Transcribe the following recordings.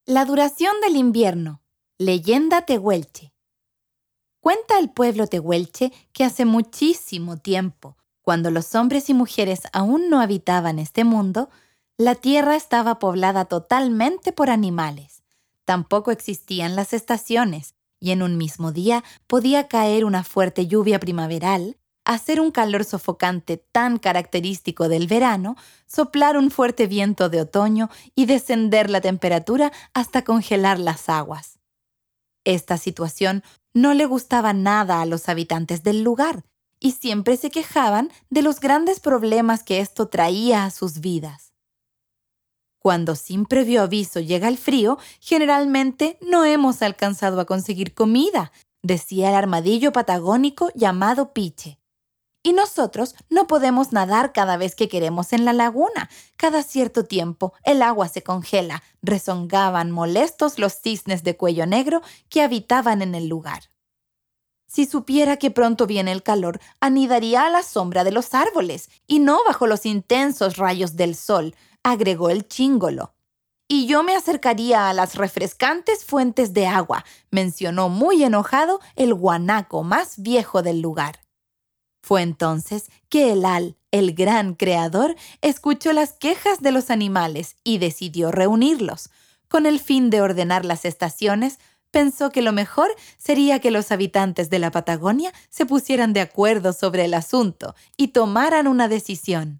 La duración del invierno. Leyenda tehuelche. Cuenta el pueblo tehuelche que hace muchísimo tiempo, cuando los hombres y mujeres aún no habitaban este mundo, la tierra estaba poblada totalmente por animales. Tampoco existían las estaciones, y en un mismo día podía caer una fuerte lluvia primaveral, hacer un calor sofocante tan característico del verano, soplar un fuerte viento de otoño y descender la temperatura hasta congelar las aguas. Esta situación no le gustaba nada a los habitantes del lugar y siempre se quejaban de los grandes problemas que esto traía a sus vidas. Cuando sin previo aviso llega el frío, generalmente no hemos alcanzado a conseguir comida, decía el armadillo patagónico llamado Piche. Y nosotros no podemos nadar cada vez que queremos en la laguna. Cada cierto tiempo el agua se congela, rezongaban molestos los cisnes de cuello negro que habitaban en el lugar. Si supiera que pronto viene el calor, anidaría a la sombra de los árboles y no bajo los intensos rayos del sol, agregó el chingolo. Y yo me acercaría a las refrescantes fuentes de agua, mencionó muy enojado el guanaco más viejo del lugar. Fue entonces que Elal, el gran creador, escuchó las quejas de los animales y decidió reunirlos. Con el fin de ordenar las estaciones, pensó que lo mejor sería que los habitantes de la Patagonia se pusieran de acuerdo sobre el asunto y tomaran una decisión.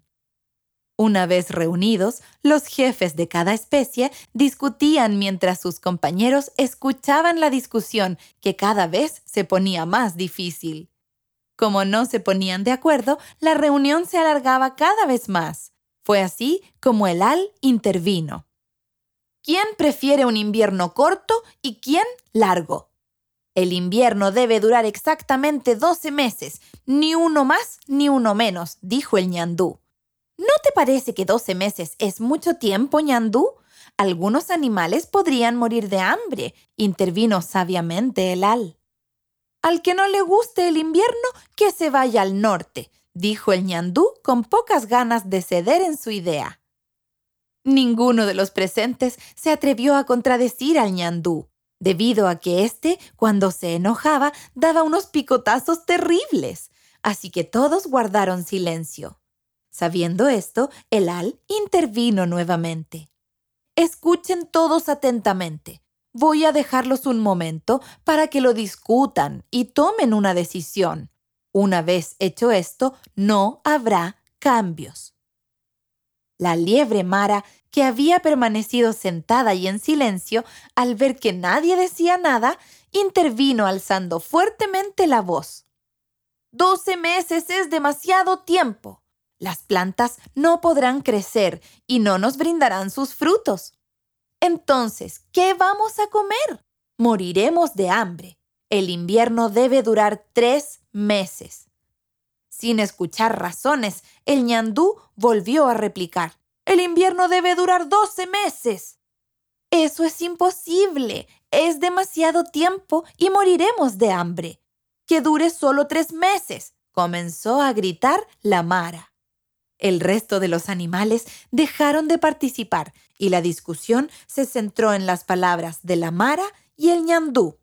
Una vez reunidos, los jefes de cada especie discutían mientras sus compañeros escuchaban la discusión, que cada vez se ponía más difícil. Como no se ponían de acuerdo, la reunión se alargaba cada vez más. Fue así como Elal intervino. ¿Quién prefiere un invierno corto y quién largo? El invierno debe durar exactamente 12 meses, ni uno más ni uno menos, dijo el ñandú. ¿No te parece que 12 meses es mucho tiempo, ñandú? Algunos animales podrían morir de hambre, intervino sabiamente Elal. Al que no le guste el invierno, que se vaya al norte, dijo el ñandú con pocas ganas de ceder en su idea. Ninguno de los presentes se atrevió a contradecir al ñandú, debido a que éste, cuando se enojaba, daba unos picotazos terribles, así que todos guardaron silencio. Sabiendo esto, Elal intervino nuevamente. Escuchen todos atentamente. Voy a dejarlos un momento para que lo discutan y tomen una decisión. Una vez hecho esto, no habrá cambios. La liebre Mara, que había permanecido sentada y en silencio, al ver que nadie decía nada, intervino alzando fuertemente la voz. 12 meses es demasiado tiempo. Las plantas no podrán crecer y no nos brindarán sus frutos. Entonces, ¿qué vamos a comer? Moriremos de hambre. El invierno debe durar 3 meses. Sin escuchar razones, el ñandú volvió a replicar. El invierno debe durar 12 meses. Eso es imposible. Es demasiado tiempo y moriremos de hambre. Que dure solo 3 meses, comenzó a gritar la Mara. El resto de los animales dejaron de participar y la discusión se centró en las palabras de la Mara y el ñandú.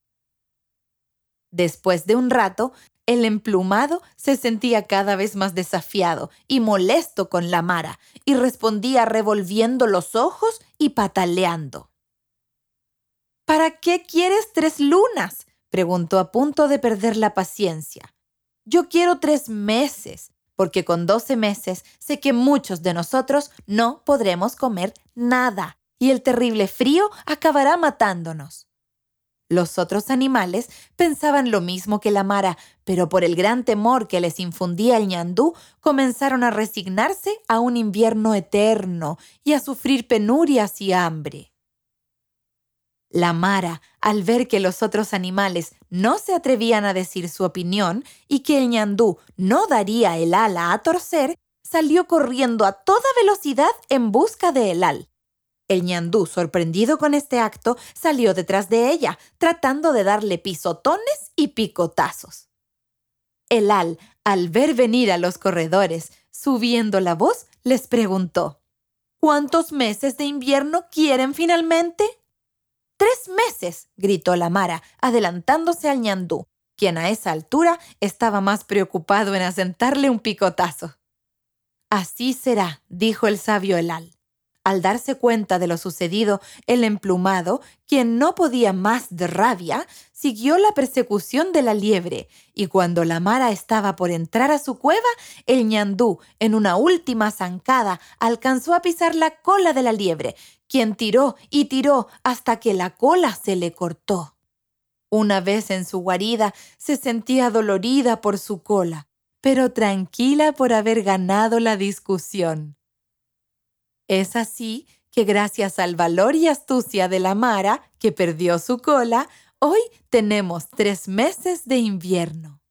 Después de un rato, el emplumado se sentía cada vez más desafiado y molesto con la Mara y respondía revolviendo los ojos y pataleando. ¿Para qué quieres 3 lunas?, preguntó a punto de perder la paciencia. Yo quiero 3 meses. Porque con 12 meses sé que muchos de nosotros no podremos comer nada y el terrible frío acabará matándonos. Los otros animales pensaban lo mismo que la Mara, pero por el gran temor que les infundía el ñandú, comenzaron a resignarse a un invierno eterno y a sufrir penurias y hambre. La Mara, al ver que los otros animales no se atrevían a decir su opinión y que el ñandú no daría el ala a torcer, salió corriendo a toda velocidad en busca de Elal. El ñandú, sorprendido con este acto, salió detrás de ella, tratando de darle pisotones y picotazos. Elal, al ver venir a los corredores, subiendo la voz, les preguntó: ¿Cuántos meses de invierno quieren finalmente? 3 meses, gritó la Mara, adelantándose al ñandú, quien a esa altura estaba más preocupado en asentarle un picotazo. Así será, dijo el sabio Elal. Al darse cuenta de lo sucedido, el emplumado, quien no podía más de rabia, siguió la persecución de la liebre, y cuando la Mara estaba por entrar a su cueva, el ñandú, en una última zancada, alcanzó a pisar la cola de la liebre, quien tiró y tiró hasta que la cola se le cortó. Una vez en su guarida, se sentía dolorida por su cola, pero tranquila por haber ganado la discusión. Es así que gracias al valor y astucia de la Mara, que perdió su cola, hoy tenemos 3 meses de invierno.